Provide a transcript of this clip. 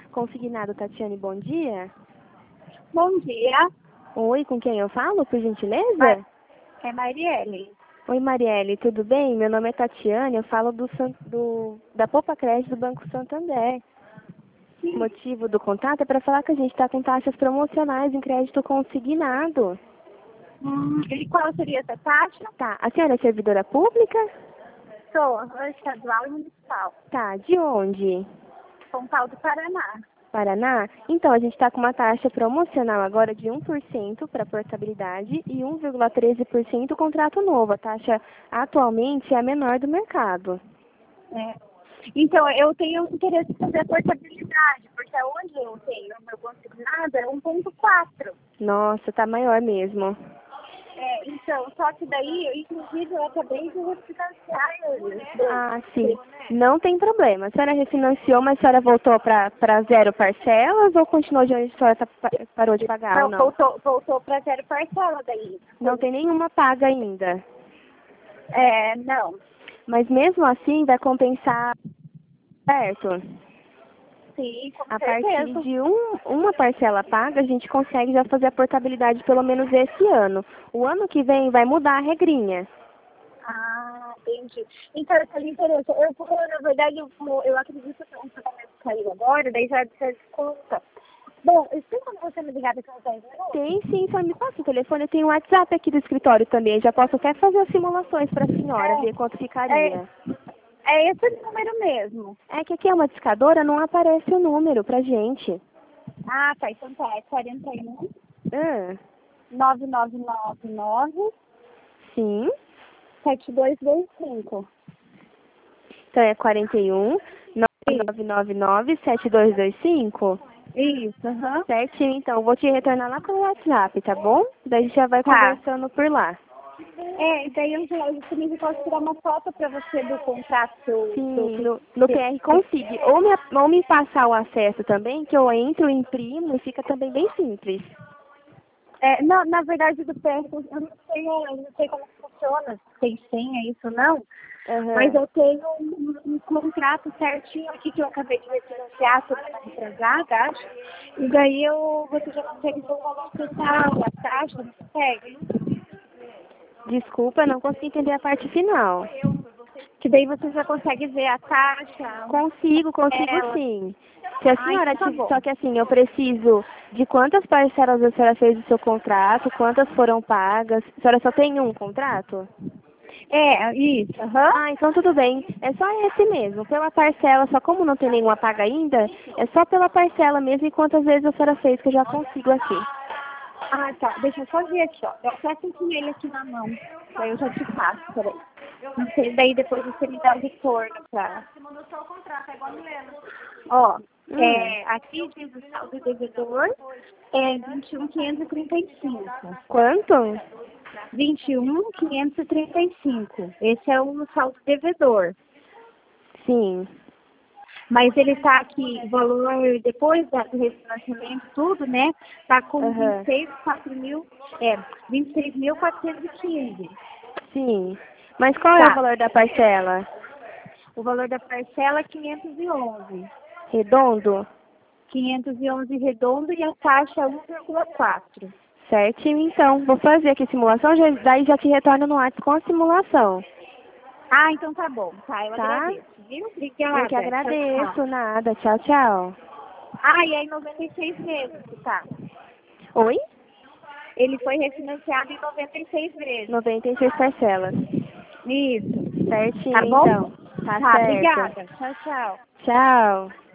Consignado, Tatiane, bom dia. Bom dia, Oi, com quem eu falo, por gentileza? é Marielle. Oi, Marielle, tudo bem? Meu nome é Tatiane, eu falo da Poupa Crédito do Banco Santander. O motivo do contato é para falar que a gente está com taxas promocionais em crédito consignado. E qual seria essa taxa? Tá, a senhora é servidora pública? Sou estadual e municipal, Tá, de onde? São Paulo do Paraná. Paraná? Então, a gente está com uma taxa promocional agora de 1% para portabilidade e 1,13% contrato novo. A taxa atualmente é a menor do mercado. É. Então, eu tenho interesse em fazer a portabilidade, porque onde eu tenho o meu consignado é 1,4. Nossa, tá maior mesmo. Então, só que daí, inclusive, eu acabei de refinanciar ele. Ah, sim. Não tem problema. A senhora refinanciou, mas a senhora voltou para zero parcelas ou continuou de onde a senhora parou de pagar ou não? Voltou para zero parcela daí. Não tem nenhuma paga ainda. Não. Mas mesmo assim vai compensar, certo? Sim, com A certeza. partir de uma parcela paga, a gente consegue já fazer a portabilidade pelo menos esse ano. O ano que vem vai mudar a regrinha. Ah, entendi. Então, eu tenho interesse. Na verdade, eu acredito que o tratamento caiu agora, daí já desconta. Bom, tem como você me ligar daqui a uns 10 minutos? Tem sim, só me passa o telefone. Eu tenho um WhatsApp aqui do escritório também. Já posso até fazer as simulações para a senhora, ver quanto ficaria. É esse número mesmo. É que aqui é uma discadora, não aparece o número pra gente. Ah, tá. Então tá. É 41 Ah, 9999 sim. 7225. Então é 41 9999 7225. Isso, aham. Certinho, então. Vou te retornar lá pelo WhatsApp, tá bom? Daí a gente já vai Tá. conversando por lá. E daí eu também posso tirar uma foto pra você do contrato Sim, no PR consigo. Ou me passar o acesso também, que eu entro, imprimo e fica também bem simples. Não, na verdade, do PR, eu não sei como funciona, se tem senha isso ou não, mas eu tenho um contrato certinho aqui que eu acabei de refinanciar, semana retrasada, acho, e daí você já consegue ver o valor total, a taxa, não consegue? Desculpa, não consegui entender a parte final. Que daí você já consegue ver a taxa. Consigo sim. Se a senhora Então tá bom. só que assim, eu preciso de quantas parcelas a senhora fez do seu contrato, quantas foram pagas. A senhora só tem um contrato? Isso, aham. Ah, então tudo bem. É só esse mesmo. Pela parcela, só como não tem nenhuma paga ainda, é só pela parcela mesmo e quantas vezes a senhora fez que eu já consigo aqui. Ah, tá. Deixa eu só ver aqui, ó. Eu até tenho ele aqui na mão. Daí eu já te passo, peraí. Não sei, daí depois você me dá o retorno pra... Você mandou só o contrato, é igual a Milena. Ó, aqui diz o saldo devedor é 21.535. Quanto? 21.535. Esse é o saldo devedor. Sim. Mas ele tá aqui, o valor, depois do refinanciamento, tudo, né? Tá com 26.415. Sim. Mas qual é o Tá. valor da parcela? O valor da parcela é 511. Redondo? 511 redondo e a taxa 1,4. Certinho, então. Vou fazer aqui a simulação, daí já te retorno no WhatsApp com a simulação. Ah, então tá bom. Tá, eu Tá? agradeço, viu? Obrigada. Eu que agradeço, Tchau. nada. Tchau, tchau. Ah, e aí 96 meses, tá? Oi? Ele foi refinanciado em 96 vezes. 96 parcelas. Isso. Certinho, Tá bom? então. Tá Tá, certo. obrigada. Tchau, tchau. Tchau.